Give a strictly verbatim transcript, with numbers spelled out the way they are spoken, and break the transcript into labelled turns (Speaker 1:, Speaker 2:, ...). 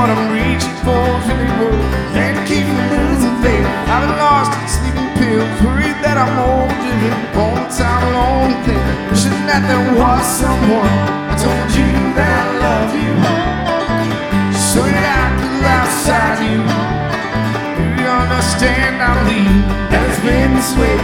Speaker 1: what I'm reaching for is really worth. Can't keep from losing faith. I've been lost in sleeping pills, worried that I'm old, driven all the time alone. Think wishing that there was someone I told you that I love you, so that I could live outside you. You understand I'm leaving, and it's been this way